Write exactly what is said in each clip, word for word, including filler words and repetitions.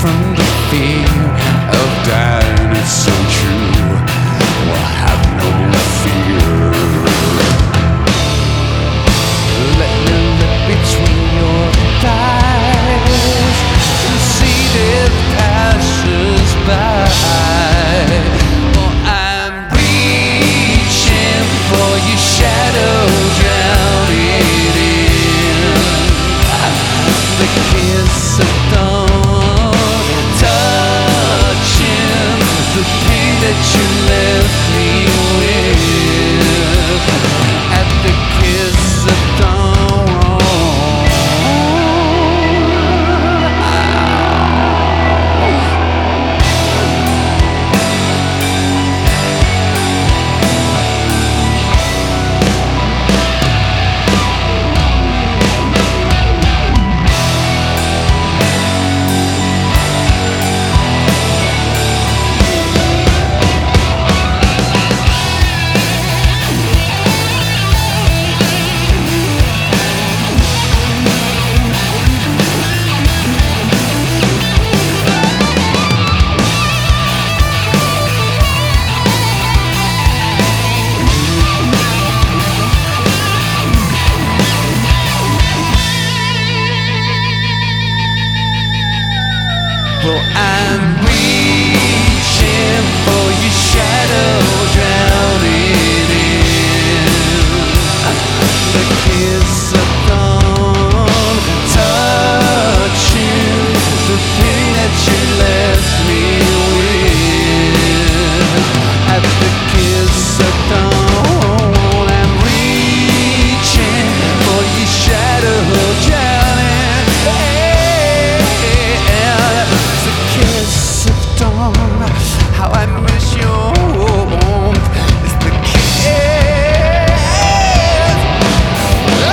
from the fear of dying. It's so true. Well, have no fear. Let me look between your thighs and see death passes by. Well, I'm reaching for your shadow, drowning in the kiss of dawn, touching the pain that you left me with at the kiss of dawn. Well, I'm reaching for your shadow, drowning in the kiss of dawn, touching the pain that you left me with at the kiss of dawn. I'm reaching for your shadow, drowning. Kiss of dawn, how I miss your warmth. It's the kiss of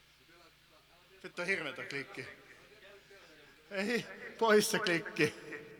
Vittu hirveetä klikki. Ei, pois se klikki.